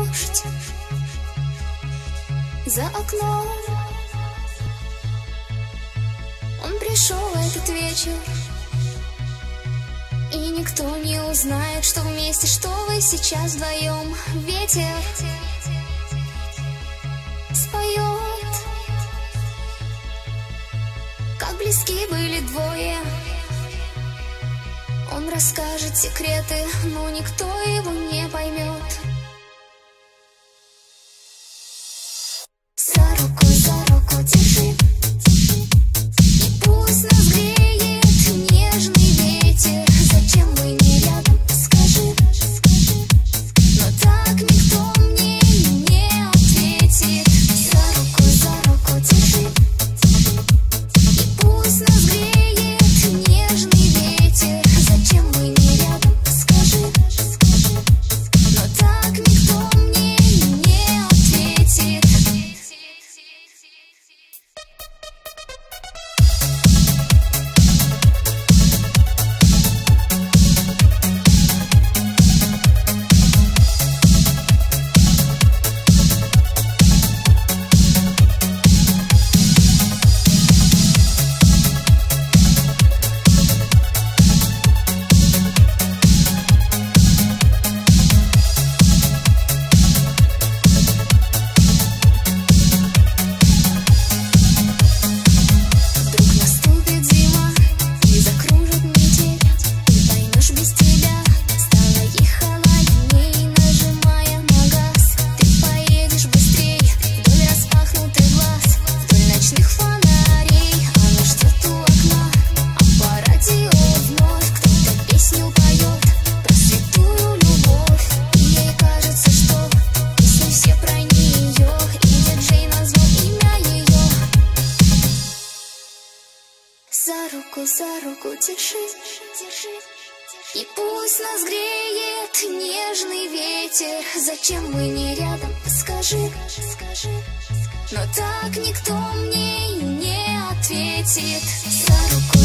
дождь за окном. Он пришел этот вечер, и никто не узнает, что вместе, что вы сейчас вдвоем. Ветер споет, как близки были двое. Он расскажет секреты, но никто его не поймет. За руку держи, и пусть нас греет нежный ветер. Зачем вы не рядом, скажи, но так никто мне не ответит. За руку держи, и пусть нас греет нежный ветер. Зачем вы не рядом, скажи, но так никто мне не ответит. За руку держи, и пусть нас греет нежный ветер. Зачем мы не рядом, скажи, но так никто мне не ответит. За руку